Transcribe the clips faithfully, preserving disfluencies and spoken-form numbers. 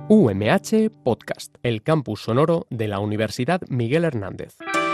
U M H Podcast, el campus sonoro de la Universidad Miguel Hernández.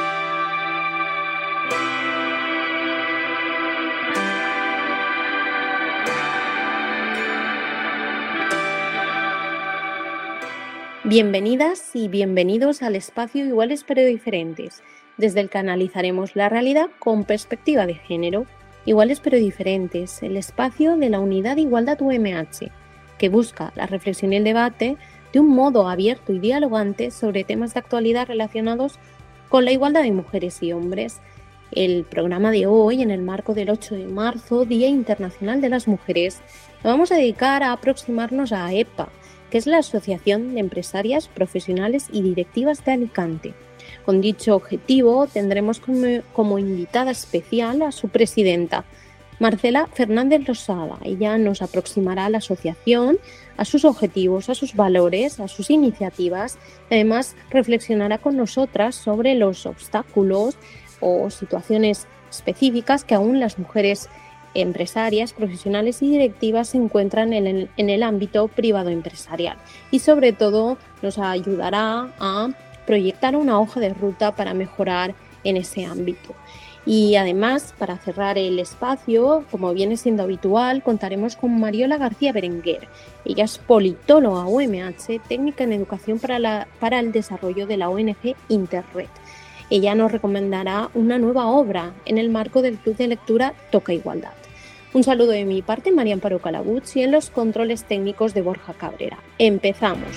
Bienvenidas y bienvenidos al espacio Iguales pero Diferentes, desde el que analizaremos la realidad con perspectiva de género. Iguales pero Diferentes, el espacio de la Unidad de Igualdad U M H, que busca la reflexión y el debate de un modo abierto y dialogante sobre temas de actualidad relacionados con la igualdad de mujeres y hombres. El programa de hoy, en el marco del ocho de marzo, Día Internacional de las Mujeres, lo vamos a dedicar a aproximarnos a AEPA, que es la Asociación de Empresarias, Profesionales y Directivas de Alicante. Con dicho objetivo tendremos como, como invitada especial a su presidenta, Marcela Fernández Losada. Ella nos aproximará a la asociación, a sus objetivos, a sus valores, a sus iniciativas. Además, reflexionará con nosotras sobre los obstáculos o situaciones específicas que aún las mujeres empresarias, profesionales y directivas se encuentran en el, en el ámbito privado empresarial. Y sobre todo nos ayudará a proyectar una hoja de ruta para mejorar en ese ámbito. Y además, para cerrar el espacio, como viene siendo habitual, contaremos con Mariola García Berenguer. Ella es politóloga U M H, técnica en educación para, la, para el desarrollo de la O N G Interred. Ella nos recomendará una nueva obra en el marco del Club de Lectura Toca Igualdad. Un saludo de mi parte, María Amparo Calabuch, y en los controles técnicos de Borja Cabrera. ¡Empezamos!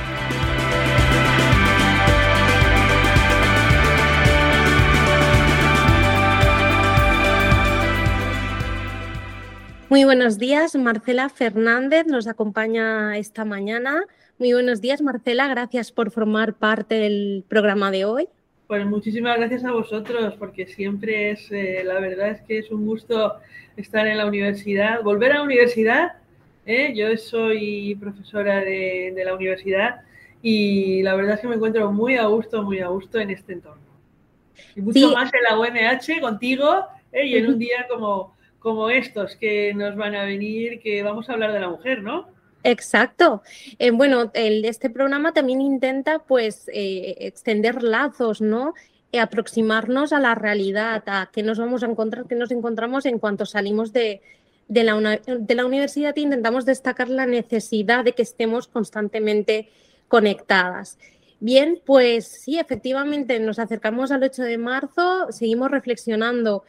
Muy buenos días, Marcela Fernández nos acompaña esta mañana. Muy buenos días, Marcela, gracias por formar parte del programa de hoy. Pues muchísimas gracias a vosotros, porque siempre es, eh, la verdad es que es un gusto estar en la universidad, volver a la universidad. ¿eh? Yo soy profesora de, de la universidad y la verdad es que me encuentro muy a gusto, muy a gusto en este entorno. Y mucho sí. más en la U M H contigo ¿eh? y en un día como... como estos que nos van a venir, que vamos a hablar de la mujer, ¿no? Exacto. Eh, bueno, el, este programa también intenta, pues, eh, extender lazos, ¿no? Eh, aproximarnos a la realidad, a qué nos vamos a encontrar, qué nos encontramos en cuanto salimos de, de, la, una, de la universidad e intentamos destacar la necesidad de que estemos constantemente conectadas. Bien, pues sí, efectivamente, nos acercamos al ocho de marzo, seguimos reflexionando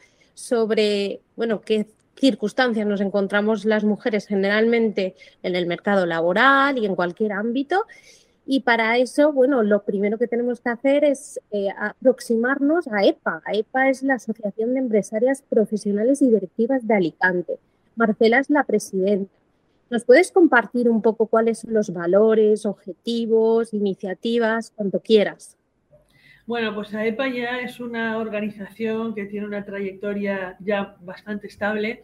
sobre, bueno, qué circunstancias nos encontramos las mujeres generalmente en el mercado laboral y en cualquier ámbito. Y para eso, bueno, lo primero que tenemos que hacer es eh, aproximarnos a AEPA. AEPA es la Asociación de Empresarias Profesionales y Directivas de Alicante. Marcela es la presidenta. ¿Nos puedes compartir un poco cuáles son los valores, objetivos, iniciativas, cuanto quieras? Bueno, pues AEPA ya es una organización que tiene una trayectoria ya bastante estable.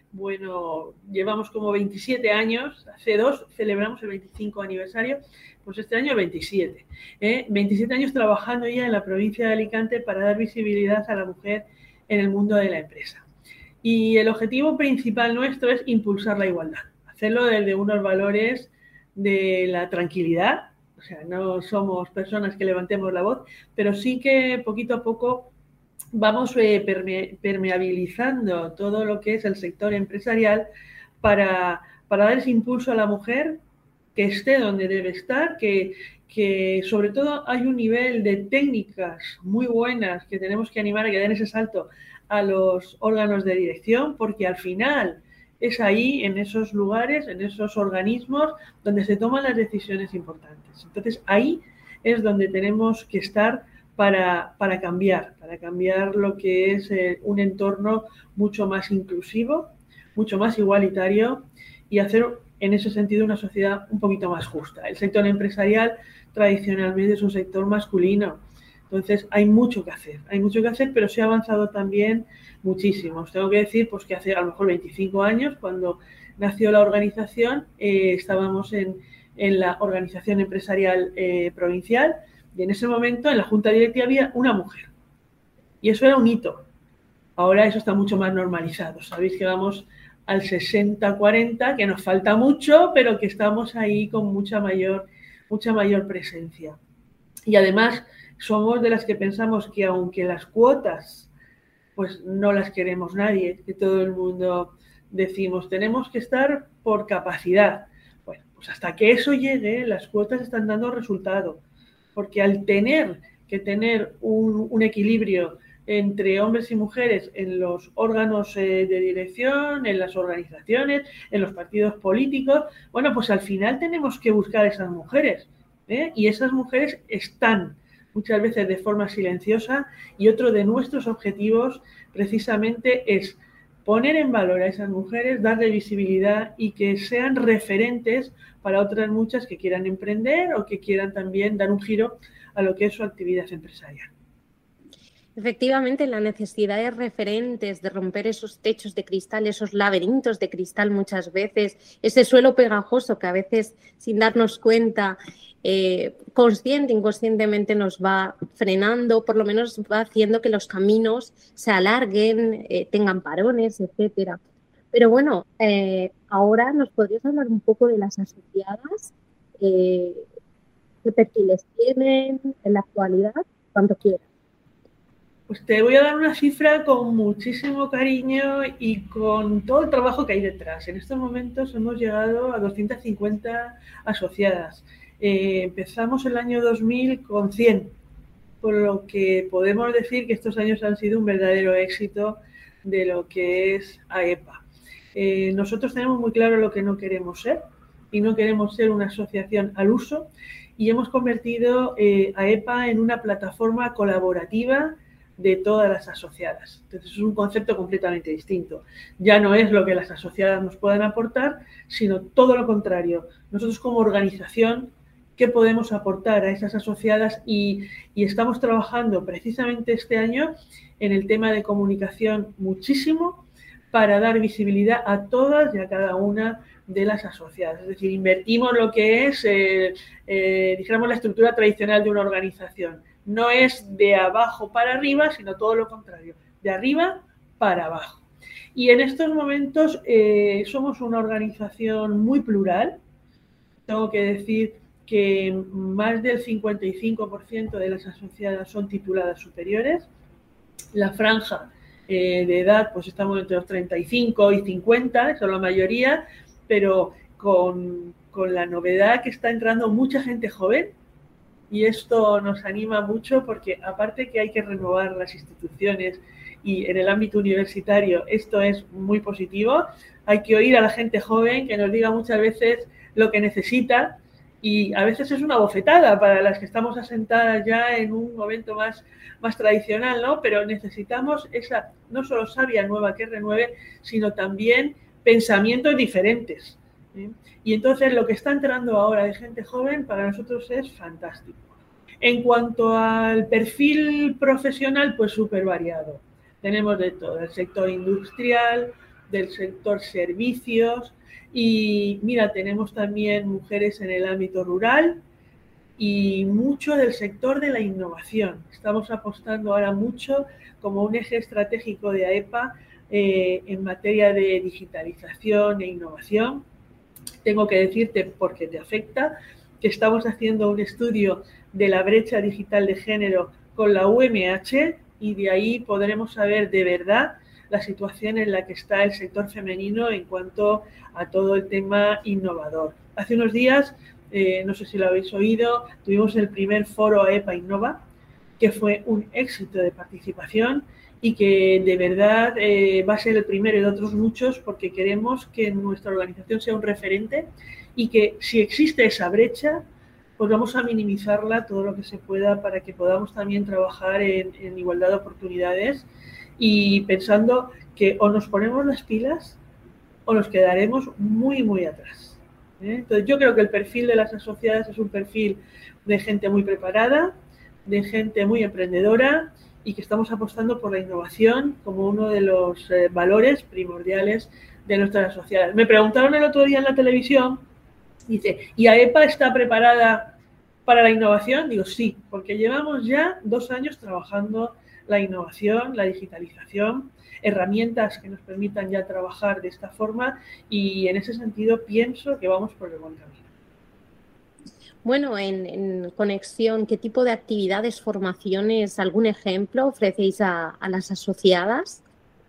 Bueno, llevamos como veintisiete años, hace dos celebramos el veinticinco aniversario, pues este año veintisiete. ¿eh? veintisiete años trabajando ya en la provincia de Alicante para dar visibilidad a la mujer en el mundo de la empresa. Y el objetivo principal nuestro es impulsar la igualdad, hacerlo desde unos valores de la tranquilidad. O sea, no somos personas que levantemos la voz, pero sí que poquito a poco vamos eh, perme- permeabilizando todo lo que es el sector empresarial para, para dar ese impulso a la mujer que esté donde debe estar, que, que sobre todo hay un nivel de técnicas muy buenas que tenemos que animar a que den ese salto a los órganos de dirección, porque al final es ahí, en esos lugares, en esos organismos, donde se toman las decisiones importantes. Entonces, ahí es donde tenemos que estar para, para cambiar, para cambiar lo que es eh, un entorno mucho más inclusivo, mucho más igualitario y hacer, en ese sentido, una sociedad un poquito más justa. El sector empresarial tradicionalmente es un sector masculino. Entonces, hay mucho que hacer, hay mucho que hacer, pero se ha avanzado también muchísimo. Os tengo que decir pues, que hace a lo mejor veinticinco años, cuando nació la organización, eh, estábamos en, en la organización empresarial eh, provincial y en ese momento en la junta directiva había una mujer. Y eso era un hito. Ahora eso está mucho más normalizado. Sabéis que vamos al sesenta cuarenta, que nos falta mucho, pero que estamos ahí con mucha mayor mucha mayor presencia. Y además somos de las que pensamos que aunque las cuotas pues no las queremos nadie, que todo el mundo decimos tenemos que estar por capacidad. Bueno, pues hasta que eso llegue, las cuotas están dando resultado, porque al tener que tener un, un equilibrio entre hombres y mujeres en los órganos eh, de dirección, en las organizaciones, en los partidos políticos, bueno, pues al final tenemos que buscar esas mujeres, ¿eh? Y esas mujeres están muchas veces de forma silenciosa, y otro de nuestros objetivos precisamente es poner en valor a esas mujeres, darle visibilidad y que sean referentes para otras muchas que quieran emprender o que quieran también dar un giro a lo que es su actividad empresarial. Efectivamente, la necesidad de referentes, de romper esos techos de cristal, esos laberintos de cristal muchas veces, ese suelo pegajoso que a veces sin darnos cuenta, eh, consciente, inconscientemente nos va frenando, por lo menos va haciendo que los caminos se alarguen, eh, tengan parones, etcétera. Pero bueno, eh, ahora nos podrías hablar un poco de las asociadas, eh, qué perfiles tienen en la actualidad, cuánto quieras. Pues te voy a dar una cifra con muchísimo cariño y con todo el trabajo que hay detrás. En estos momentos hemos llegado a doscientas cincuenta asociadas. Eh, empezamos el año dos mil con cien, por lo que podemos decir que estos años han sido un verdadero éxito de lo que es AEPA. Eh, nosotros tenemos muy claro lo que no queremos ser, y no queremos ser una asociación al uso, y hemos convertido eh, AEPA en una plataforma colaborativa de todas las asociadas. Entonces es un concepto completamente distinto. Ya no es lo que las asociadas nos puedan aportar, sino todo lo contrario. Nosotros como organización, ¿qué podemos aportar a esas asociadas? Y, y estamos trabajando precisamente este año en el tema de comunicación muchísimo para dar visibilidad a todas y a cada una de las asociadas. Es decir, invertimos lo que es, eh, eh, dijéramos, la estructura tradicional de una organización. No es de abajo para arriba, sino todo lo contrario, de arriba para abajo. Y en estos momentos eh, somos una organización muy plural. Tengo que decir que más del cincuenta y cinco por ciento de las asociadas son tituladas superiores. La franja eh, de edad, pues estamos entre los treinta y cinco y cincuenta, son la mayoría, pero con, con la novedad que está entrando mucha gente joven. Y esto nos anima mucho porque, aparte que hay que renovar las instituciones y en el ámbito universitario esto es muy positivo, hay que oír a la gente joven que nos diga muchas veces lo que necesita, y a veces es una bofetada para las que estamos asentadas ya en un momento más, más tradicional, ¿no? Pero necesitamos esa no solo savia nueva que renueve, sino también pensamientos diferentes, ¿sí? Y entonces lo que está entrando ahora de gente joven para nosotros es fantástico. En cuanto al perfil profesional, pues súper variado. Tenemos de todo, del sector industrial, del sector servicios, y mira, tenemos también mujeres en el ámbito rural y mucho del sector de la innovación. Estamos apostando ahora mucho como un eje estratégico de AEPA eh, en materia de digitalización e innovación. Tengo que decirte, porque te afecta, que estamos haciendo un estudio de la brecha digital de género con la U M H, y de ahí podremos saber de verdad la situación en la que está el sector femenino en cuanto a todo el tema innovador. Hace unos días, eh, no sé si lo habéis oído, tuvimos el primer foro AEPA Innova, que fue un éxito de participación y que de verdad eh, va a ser el primero de otros muchos, porque queremos que nuestra organización sea un referente y que si existe esa brecha, pues vamos a minimizarla todo lo que se pueda para que podamos también trabajar en, en igualdad de oportunidades, y pensando que o nos ponemos las pilas o nos quedaremos muy, muy atrás, ¿eh? Entonces yo creo que el perfil de las asociadas es un perfil de gente muy preparada, de gente muy emprendedora, y que estamos apostando por la innovación como uno de los eh, valores primordiales de nuestras asociadas. Me preguntaron el otro día en la televisión, dice, ¿y AEPA está preparada para la innovación? Digo, sí, porque llevamos ya dos años trabajando la innovación, la digitalización, herramientas que nos permitan ya trabajar de esta forma, y en ese sentido pienso que vamos por el buen camino. Bueno, en, en conexión, ¿qué tipo de actividades, formaciones, algún ejemplo ofrecéis a, a las asociadas?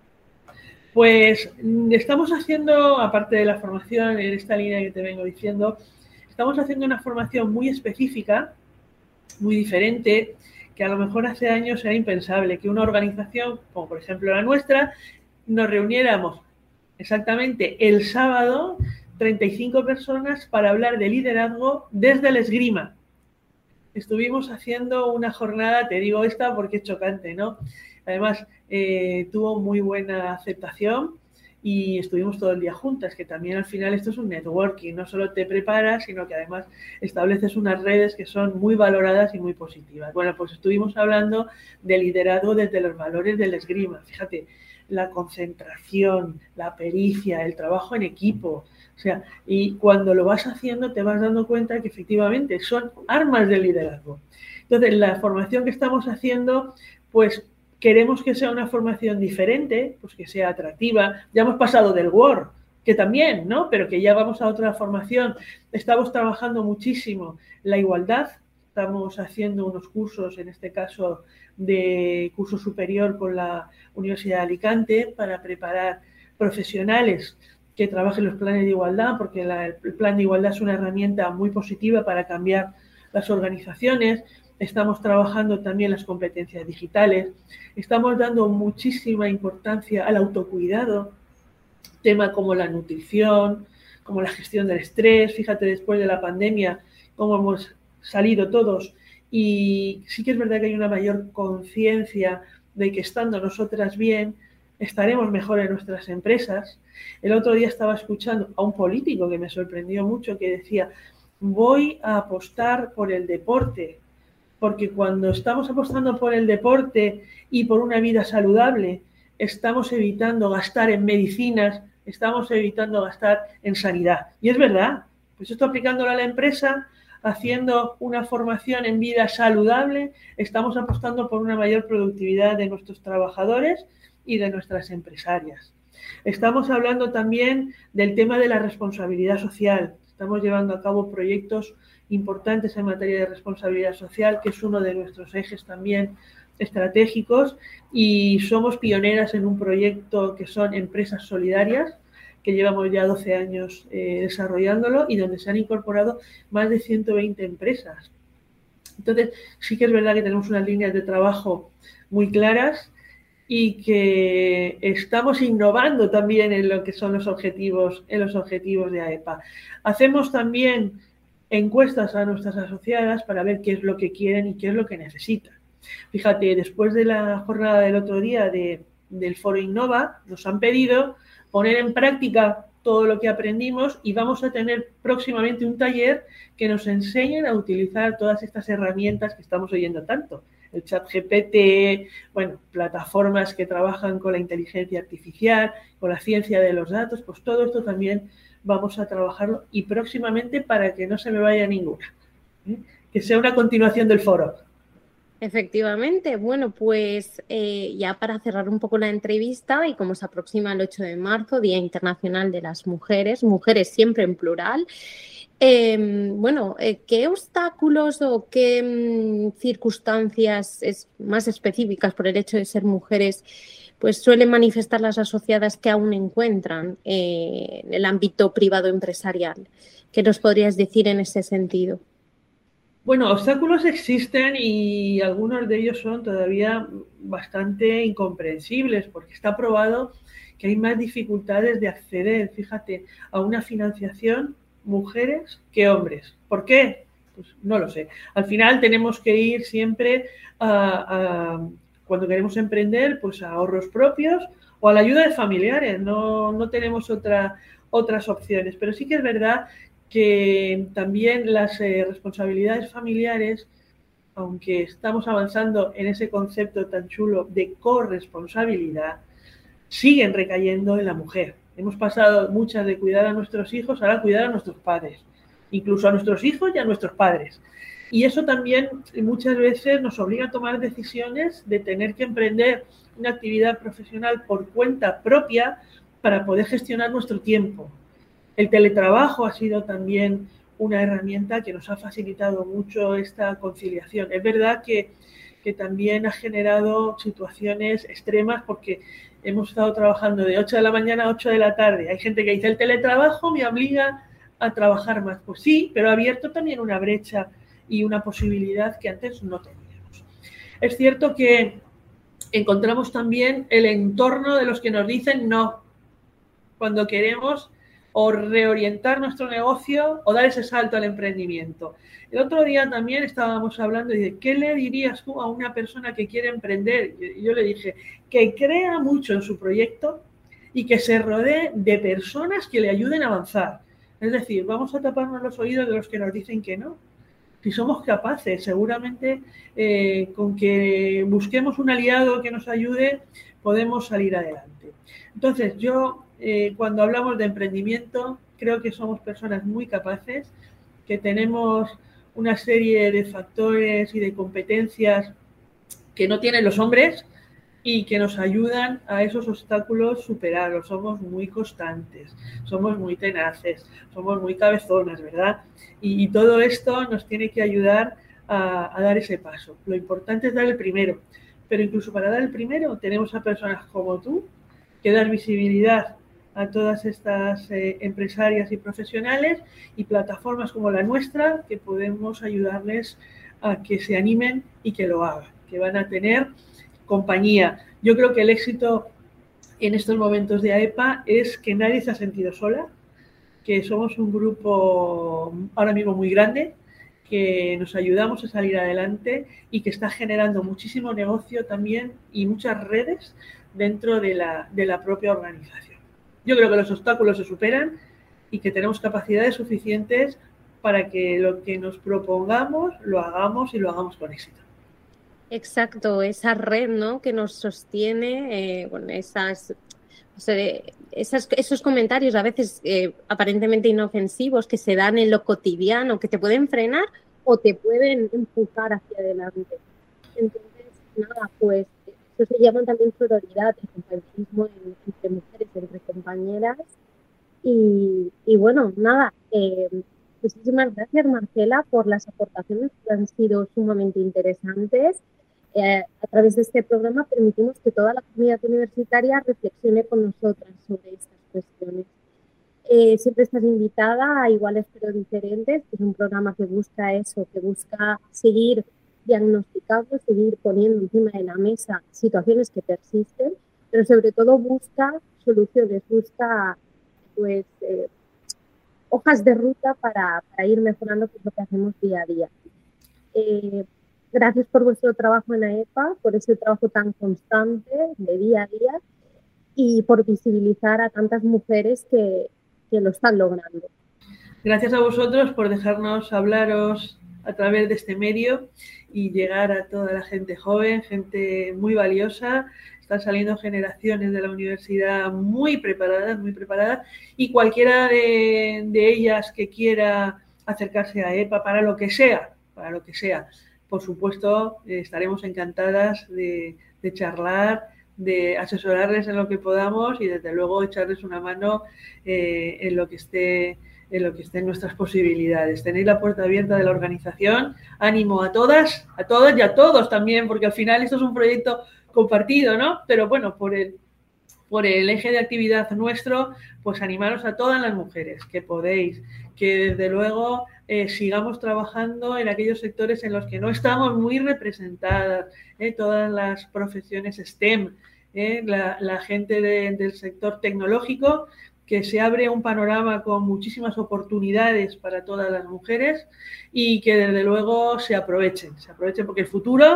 Pues estamos haciendo, aparte de la formación en esta línea que te vengo diciendo, estamos haciendo una formación muy específica, muy diferente, que a lo mejor hace años era impensable que una organización, como por ejemplo la nuestra, nos reuniéramos exactamente el sábado, treinta y cinco personas, para hablar de liderazgo desde el esgrima. Estuvimos haciendo una jornada, te digo esta porque es chocante, ¿no? Además, eh, tuvo muy buena aceptación y estuvimos todo el día juntas, que también al final esto es un networking, no solo te preparas, sino que además estableces unas redes que son muy valoradas y muy positivas. Bueno, pues estuvimos hablando de liderazgo desde los valores del esgrima. Fíjate, la concentración, la pericia, el trabajo en equipo. O sea, y cuando lo vas haciendo te vas dando cuenta que efectivamente son armas de liderazgo. Entonces, la formación que estamos haciendo, pues queremos que sea una formación diferente, pues que sea atractiva. Ya hemos pasado del Word, que también, ¿no? Pero que ya vamos a otra formación. Estamos trabajando muchísimo la igualdad. Estamos haciendo unos cursos, en este caso de curso superior con la Universidad de Alicante, para preparar profesionales que trabajen los planes de igualdad, porque la, el plan de igualdad es una herramienta muy positiva para cambiar las organizaciones. Estamos trabajando también las competencias digitales. Estamos dando muchísima importancia al autocuidado, temas como la nutrición, como la gestión del estrés. Fíjate, después de la pandemia, cómo hemos salido todos. Y sí que es verdad que hay una mayor conciencia de que estando nosotras bien, estaremos mejor en nuestras empresas. El otro día estaba escuchando a un político que me sorprendió mucho, que decía: voy a apostar por el deporte, porque cuando estamos apostando por el deporte y por una vida saludable, estamos evitando gastar en medicinas, estamos evitando gastar en sanidad. Y es verdad, pues esto aplicándolo a la empresa, haciendo una formación en vida saludable, estamos apostando por una mayor productividad de nuestros trabajadores y de nuestras empresarias. Estamos hablando también del tema de la responsabilidad social. Estamos llevando a cabo proyectos importantes en materia de responsabilidad social, que es uno de nuestros ejes también estratégicos, y somos pioneras en un proyecto que son empresas solidarias, que llevamos ya doce años eh, desarrollándolo, y donde se han incorporado más de ciento veinte empresas. Entonces, sí que es verdad que tenemos unas líneas de trabajo muy claras y que estamos innovando también en lo que son los objetivos, en los objetivos de A E P A. Hacemos también encuestas a nuestras asociadas para ver qué es lo que quieren y qué es lo que necesitan. Fíjate, después de la jornada del otro día de, del Foro Innova, nos han pedido poner en práctica todo lo que aprendimos, y vamos a tener próximamente un taller que nos enseñen a utilizar todas estas herramientas que estamos oyendo tanto. El chat G P T, bueno, plataformas que trabajan con la inteligencia artificial, con la ciencia de los datos, pues todo esto también vamos a trabajarlo, y próximamente, para que no se me vaya ninguna, ¿eh? Que sea una continuación del foro. Efectivamente. Bueno, pues eh, ya para cerrar un poco la entrevista, y como se aproxima el ocho de marzo, Día Internacional de las Mujeres, mujeres siempre en plural, eh, bueno, eh, ¿qué obstáculos o qué mm, circunstancias es, más específicas por el hecho de ser mujeres, pues suelen manifestar las asociadas que aún encuentran eh, en el ámbito privado empresarial? ¿Qué nos podrías decir en ese sentido? Bueno, obstáculos existen, y algunos de ellos son todavía bastante incomprensibles, porque está probado que hay más dificultades de acceder, fíjate, a una financiación mujeres que hombres. ¿Por qué? Pues no lo sé. Al final tenemos que ir siempre a, a cuando queremos emprender, pues a ahorros propios o a la ayuda de familiares. No, no tenemos otra, otras opciones. Pero sí que es verdad que también las eh, responsabilidades familiares, aunque estamos avanzando en ese concepto tan chulo de corresponsabilidad, siguen recayendo en la mujer. Hemos pasado muchas de cuidar a nuestros hijos, ahora cuidar a nuestros padres, incluso a nuestros hijos y a nuestros padres. Y eso también muchas veces nos obliga a tomar decisiones de tener que emprender una actividad profesional por cuenta propia para poder gestionar nuestro tiempo. El teletrabajo ha sido también una herramienta que nos ha facilitado mucho esta conciliación. Es verdad que, que también ha generado situaciones extremas porque hemos estado trabajando de ocho de la mañana a ocho de la tarde. Hay gente que dice, el teletrabajo me obliga a trabajar más. Pues sí, pero ha abierto también una brecha y una posibilidad que antes no teníamos. Es cierto que encontramos también el entorno de los que nos dicen no, cuando queremos o reorientar nuestro negocio o dar ese salto al emprendimiento. El otro día también estábamos hablando de ¿qué le dirías tú a una persona que quiere emprender? Yo le dije que crea mucho en su proyecto y que se rodee de personas que le ayuden a avanzar. Es decir, vamos a taparnos los oídos de los que nos dicen que no. Si somos capaces, seguramente eh, con que busquemos un aliado que nos ayude, podemos salir adelante. Entonces, yo eh, cuando hablamos de emprendimiento, creo que somos personas muy capaces, que tenemos una serie de factores y de competencias que no tienen los hombres y que nos ayudan a esos obstáculos superarlos. Somos muy constantes, somos muy tenaces, somos muy cabezonas, ¿verdad? Y, y todo esto nos tiene que ayudar a, a dar ese paso. Lo importante es dar el primero, pero incluso para dar el primero tenemos a personas como tú que dar visibilidad a todas estas eh, empresarias y profesionales y plataformas como la nuestra que podemos ayudarles a que se animen y que lo hagan, que van a tener compañía. Yo creo que el éxito en estos momentos de AEPA es que nadie se ha sentido sola, que somos un grupo ahora mismo muy grande, que nos ayudamos a salir adelante y que está generando muchísimo negocio también y muchas redes dentro de la, de la propia organización. Yo creo que los obstáculos se superan y que tenemos capacidades suficientes para que lo que nos propongamos lo hagamos y lo hagamos con éxito. Exacto, esa red, ¿no?, que nos sostiene, eh, bueno, esas, o sea, esas, esos comentarios a veces eh, aparentemente inofensivos que se dan en lo cotidiano, que te pueden frenar o te pueden empujar hacia adelante. Entonces, nada, pues eso se llama también sororidad, el compañerismo entre mujeres, entre compañeras. Y, y bueno, nada, eh, muchísimas gracias, Marcela, por las aportaciones que han sido sumamente interesantes. Eh, a través de este programa permitimos que toda la comunidad universitaria reflexione con nosotras sobre estas cuestiones. Eh, siempre estás invitada a Iguales pero Diferentes, que es un programa que busca eso, que busca seguir diagnosticando, seguir poniendo encima de la mesa situaciones que persisten, pero sobre todo busca soluciones, busca pues eh, hojas de ruta para, para ir mejorando pues, lo que hacemos día a día. Eh, Gracias por vuestro trabajo en AEPA, por ese trabajo tan constante de día a día y por visibilizar a tantas mujeres que, que lo están logrando. Gracias a vosotros por dejarnos hablaros a través de este medio y llegar a toda la gente joven, gente muy valiosa. Están saliendo generaciones de la universidad muy preparadas, muy preparadas y cualquiera de, de ellas que quiera acercarse a AEPA para lo que sea, para lo que sea. Por supuesto, eh, estaremos encantadas de, de charlar, de asesorarles en lo que podamos y desde luego echarles una mano eh, en lo que esté en lo que esté en nuestras posibilidades. Tenéis la puerta abierta de la organización. Ánimo a todas, a todas y a todos también, porque al final esto es un proyecto compartido, ¿no? Pero bueno, por el por el eje de actividad nuestro, pues animaros a todas las mujeres que podéis, que desde luego eh, sigamos trabajando en aquellos sectores en los que no estamos muy representadas, eh, todas las profesiones STEM, eh, la, la gente de, del sector tecnológico, que se abre un panorama con muchísimas oportunidades para todas las mujeres y que desde luego se aprovechen, se aprovechen porque el futuro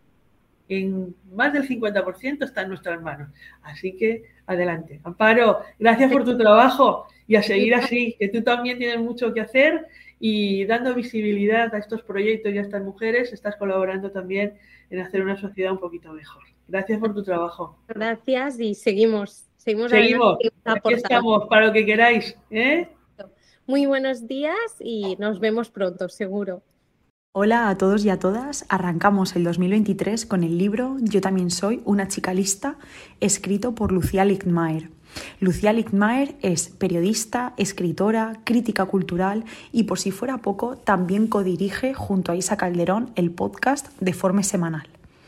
en más del cincuenta por ciento está en nuestras manos. Así que adelante. Amparo, gracias por tu trabajo y a seguir así, que tú también tienes mucho que hacer y dando visibilidad a estos proyectos y a estas mujeres, estás colaborando también en hacer una sociedad un poquito mejor. Gracias por tu trabajo. Gracias y seguimos. Seguimos. Seguimos. Aquí estamos para lo que queráis, ¿eh? Muy buenos días y nos vemos pronto, seguro. Hola a todos y a todas. Arrancamos el dos mil veintitrés con el libro Yo también soy una chica lista, escrito por Lucía Lightmeyer. Lucía Ligmaer es periodista, escritora, crítica cultural y, por si fuera poco, también codirige junto a Isa Calderón el podcast De Forma Semanal.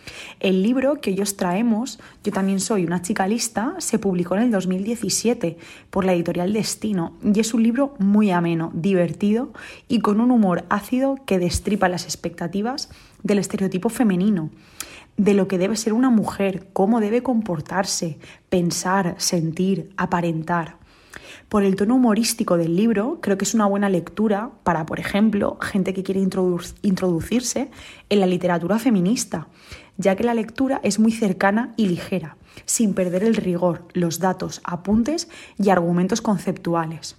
El libro que hoy os traemos, Yo también soy una chica lista, se publicó en el dos mil diecisiete por la editorial Destino y es un libro muy ameno, divertido y con un humor ácido que destripa las expectativas del estereotipo femenino, de lo que debe ser una mujer, cómo debe comportarse, pensar, sentir, aparentar. Por el tono humorístico del libro, creo que es una buena lectura para, por ejemplo, gente que quiere introdu- introducirse en la literatura feminista, ya que la lectura es muy cercana y ligera, sin perder el rigor, los datos, apuntes y argumentos conceptuales.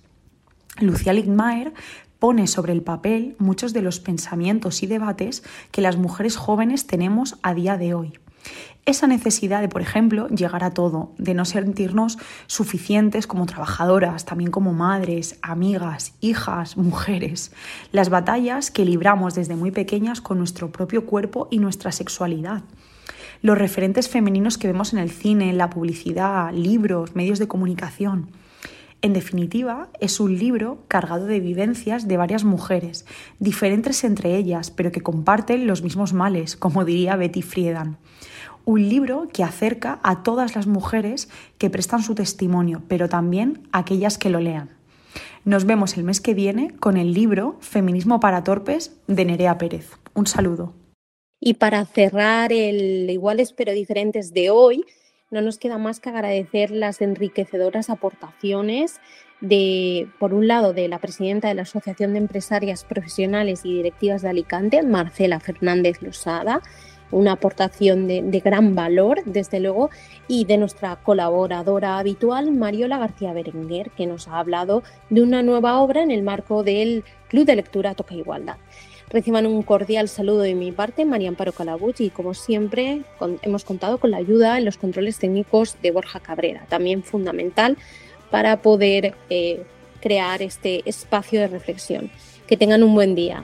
Lucía Ligmaer pone sobre el papel muchos de los pensamientos y debates que las mujeres jóvenes tenemos a día de hoy. Esa necesidad de, por ejemplo, llegar a todo, de no sentirnos suficientes como trabajadoras, también como madres, amigas, hijas, mujeres. Las batallas que libramos desde muy pequeñas con nuestro propio cuerpo y nuestra sexualidad. Los referentes femeninos que vemos en el cine, en la publicidad, libros, medios de comunicación. En definitiva, es un libro cargado de vivencias de varias mujeres, diferentes entre ellas, pero que comparten los mismos males, como diría Betty Friedan. Un libro que acerca a todas las mujeres que prestan su testimonio, pero también a aquellas que lo lean. Nos vemos el mes que viene con el libro Feminismo para torpes de Nerea Pérez. Un saludo. Y para cerrar el Iguales pero diferentes de hoy, no nos queda más que agradecer las enriquecedoras aportaciones de, por un lado, de la presidenta de la Asociación de Empresarias Profesionales y Directivas de Alicante, Marcela Fernández Losada, una aportación de, de gran valor, desde luego, y de nuestra colaboradora habitual, Mariola García Berenguer, que nos ha hablado de una nueva obra en el marco del Club de Lectura Toca Igualdad. Reciban un cordial saludo de mi parte, María Amparo Calabuch, y como siempre con, hemos contado con la ayuda en los controles técnicos de Borja Cabrera, también fundamental para poder eh, crear este espacio de reflexión. Que tengan un buen día.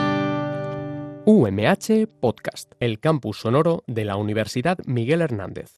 U M H Podcast, el campus sonoro de la Universidad Miguel Hernández.